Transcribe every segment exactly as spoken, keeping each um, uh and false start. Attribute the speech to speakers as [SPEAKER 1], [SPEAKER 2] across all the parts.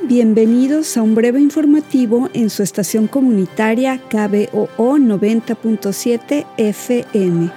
[SPEAKER 1] Bienvenidos a un breve informativo en su estación comunitaria K B O O noventa punto siete F M.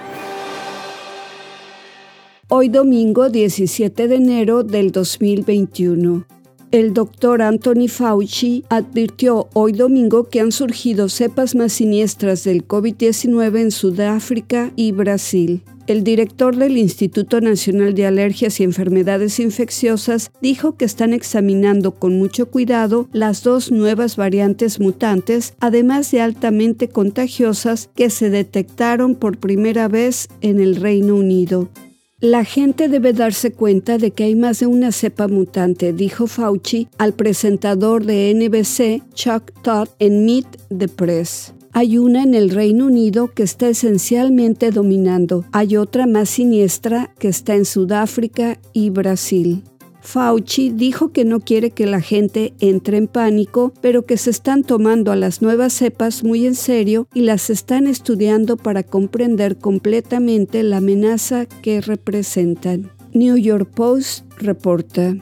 [SPEAKER 1] Hoy domingo diecisiete de enero del dos mil veintiuno. El doctor Anthony Fauci advirtió hoy domingo que han surgido cepas más siniestras del COVID diecinueve en Sudáfrica y Brasil. El director del Instituto Nacional de Alergias y Enfermedades Infecciosas dijo que están examinando con mucho cuidado las dos nuevas variantes mutantes, además de altamente contagiosas, que se detectaron por primera vez en el Reino Unido. La gente debe darse cuenta de que hay más de una cepa mutante, dijo Fauci al presentador de N B C, Chuck Todd, en Meet the Press. Hay una en el Reino Unido que está esencialmente dominando. Hay otra más siniestra que está en Sudáfrica y Brasil. Fauci dijo que no quiere que la gente entre en pánico, pero que se están tomando a las nuevas cepas muy en serio y las están estudiando para comprender completamente la amenaza que representan. New York Post reporta.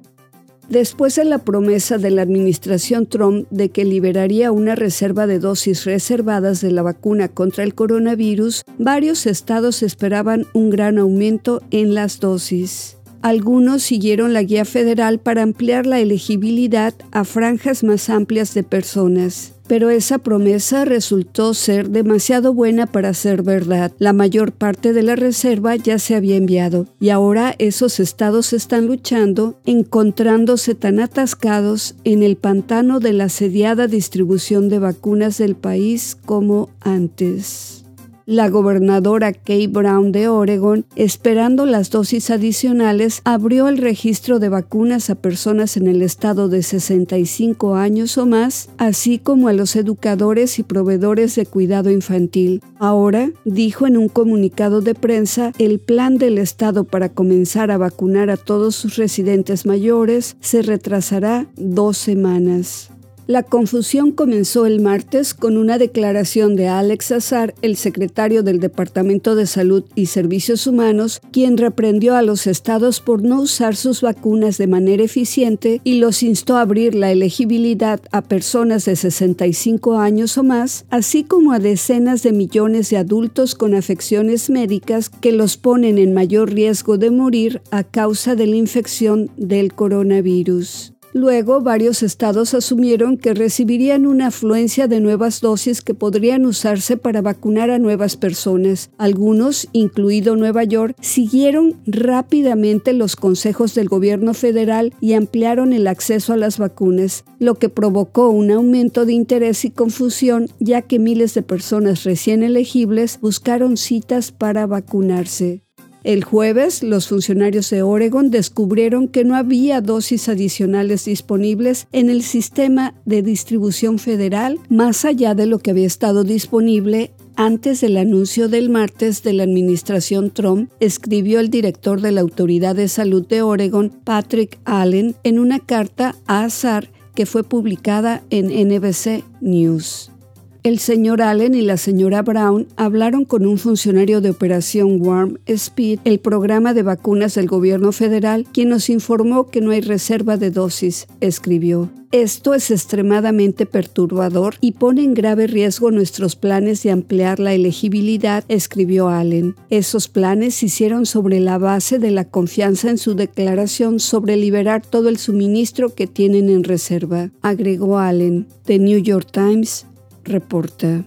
[SPEAKER 1] Después de la promesa de la administración Trump de que liberaría una reserva de dosis reservadas de la vacuna contra el coronavirus, varios estados esperaban un gran aumento en las dosis. Algunos siguieron la guía federal para ampliar la elegibilidad a franjas más amplias de personas. Pero esa promesa resultó ser demasiado buena para ser verdad. La mayor parte de la reserva ya se había enviado y ahora esos estados están luchando, encontrándose tan atascados en el pantano de la asediada distribución de vacunas del país como antes. La gobernadora Kate Brown de Oregon, esperando las dosis adicionales, abrió el registro de vacunas a personas en el estado de sesenta y cinco años o más, así como a los educadores y proveedores de cuidado infantil. Ahora, dijo en un comunicado de prensa, el plan del estado para comenzar a vacunar a todos sus residentes mayores se retrasará dos semanas. La confusión comenzó el martes con una declaración de Alex Azar, el secretario del Departamento de Salud y Servicios Humanos, quien reprendió a los estados por no usar sus vacunas de manera eficiente y los instó a abrir la elegibilidad a personas de sesenta y cinco años o más, así como a decenas de millones de adultos con afecciones médicas que los ponen en mayor riesgo de morir a causa de la infección del coronavirus. Luego, varios estados asumieron que recibirían una afluencia de nuevas dosis que podrían usarse para vacunar a nuevas personas. Algunos, incluido Nueva York, siguieron rápidamente los consejos del gobierno federal y ampliaron el acceso a las vacunas, lo que provocó un aumento de interés y confusión, ya que miles de personas recién elegibles buscaron citas para vacunarse. El jueves, los funcionarios de Oregon descubrieron que no había dosis adicionales disponibles en el sistema de distribución federal, más allá de lo que había estado disponible antes del anuncio del martes de la administración Trump, escribió el director de la Autoridad de Salud de Oregon, Patrick Allen, en una carta a Azar que fue publicada en N B C News. El señor Allen y la señora Brown hablaron con un funcionario de Operación Warp Speed, el programa de vacunas del gobierno federal, quien nos informó que no hay reserva de dosis, escribió. Esto es extremadamente perturbador y pone en grave riesgo nuestros planes de ampliar la elegibilidad, escribió Allen. Esos planes se hicieron sobre la base de la confianza en su declaración sobre liberar todo el suministro que tienen en reserva, agregó Allen. The New York Times reporta.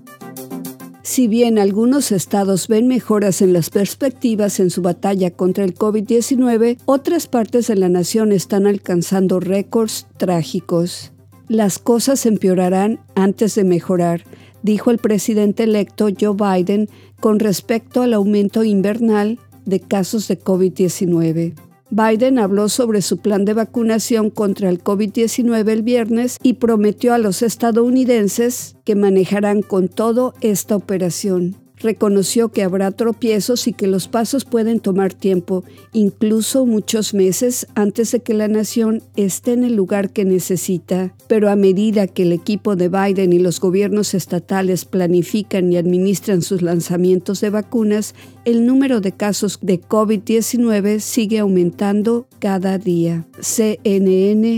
[SPEAKER 1] Si bien algunos estados ven mejoras en las perspectivas en su batalla contra el COVID diecinueve, otras partes de la nación están alcanzando récords trágicos. Las cosas empeorarán antes de mejorar, dijo el presidente electo Joe Biden con respecto al aumento invernal de casos de COVID diecinueve. Biden habló sobre su plan de vacunación contra el COVID diecinueve el viernes y prometió a los estadounidenses que manejarán con todo esta operación. Reconoció que habrá tropiezos y que los pasos pueden tomar tiempo, incluso muchos meses antes de que la nación esté en el lugar que necesita. Pero a medida que el equipo de Biden y los gobiernos estatales planifican y administran sus lanzamientos de vacunas, el número de casos de COVID diecinueve sigue aumentando cada día. C N N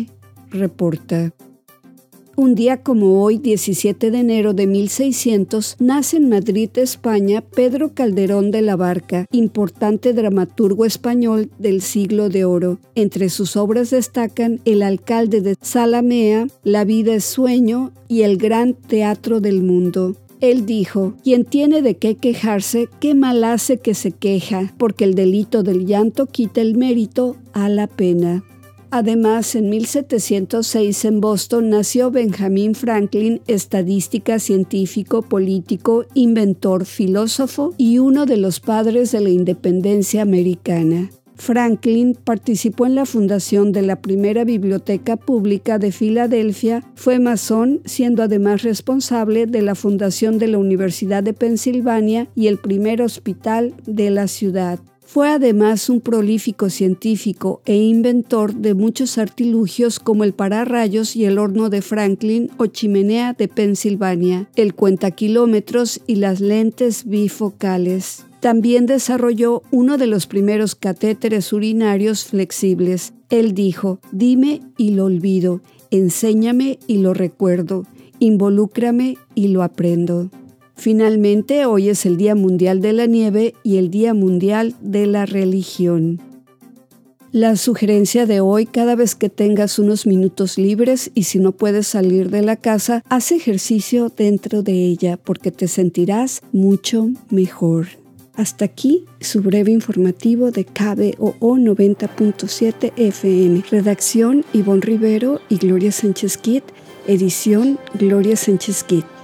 [SPEAKER 1] reporta. Un día como hoy, diecisiete de enero de mil seiscientos, nace en Madrid, España, Pedro Calderón de la Barca, importante dramaturgo español del Siglo de Oro. Entre sus obras destacan El alcalde de Zalamea, La vida es sueño y El gran teatro del mundo. Él dijo: quien tiene de qué quejarse, qué mal hace que se queja, porque el delito del llanto quita el mérito a la pena. Además, en mil setecientos seis en Boston nació Benjamin Franklin, estadística, científico, político, inventor, filósofo y uno de los padres de la independencia americana. Franklin participó en la fundación de la primera biblioteca pública de Filadelfia, fue masón, siendo además responsable de la fundación de la Universidad de Pensilvania y el primer hospital de la ciudad. Fue además un prolífico científico e inventor de muchos artilugios como el pararrayos y el horno de Franklin o chimenea de Pensilvania, el cuentakilómetros y las lentes bifocales. También desarrolló uno de los primeros catéteres urinarios flexibles. Él dijo: dime y lo olvido, enséñame y lo recuerdo, involúcrame y lo aprendo. Finalmente, hoy es el Día Mundial de la Nieve y el Día Mundial de la Religión. La sugerencia de hoy: cada vez que tengas unos minutos libres y si no puedes salir de la casa, haz ejercicio dentro de ella porque te sentirás mucho mejor. Hasta aquí su breve informativo de K B O O noventa punto siete F M. Redacción: Ivonne Rivero y Gloria Sánchez Kit. Edición: Gloria Sánchez Kit.